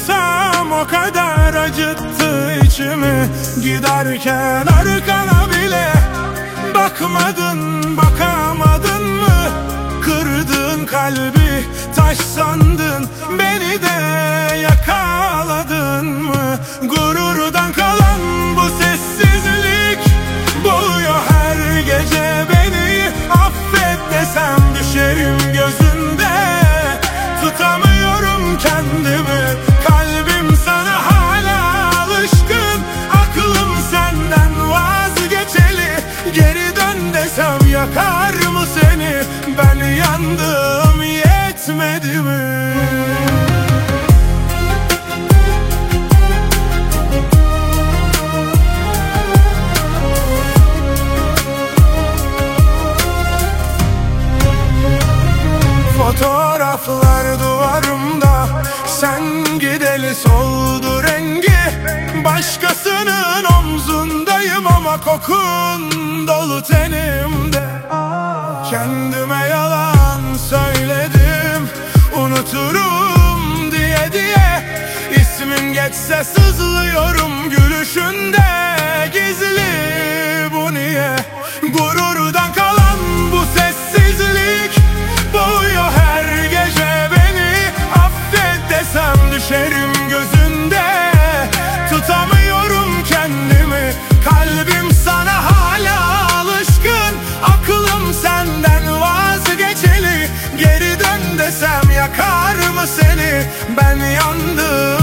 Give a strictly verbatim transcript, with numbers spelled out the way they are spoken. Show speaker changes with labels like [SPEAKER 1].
[SPEAKER 1] duysam o kadar acıttı içimi. Giderken arkana bile bakmadın, bakamadın mı? Kırdığın kalbi taş sandın, beni de yakaladın mı? Gururdan kalan bu sessizlik boğuyor her gece beni. Affet desem düşerim gözünde, tutamıyorum kendimi. Kalbim sana hala alışkın, aklım senden vazgeçeli. Geri dön desem yakar mı seni? Ben yandım, yetmedi mi? Fotoğraflar duvarımda, sen gideli soldu rengi. Başkasının omzundayım ama kokun dolu tenimde. Kendime yalan söyledim, unuturum diye diye. İsmin geçse sızlıyorum gülüşünde, gizli bu niye? Gururdan kalan bu sessizlik boğuyor her gece beni. Affet desem düşerim gözünde, tutamıyorum kendimi. Kalbim sana hala alışkın, aklım senden vazgeçeli. Geri dön desem yakar mı seni? Ben yandım,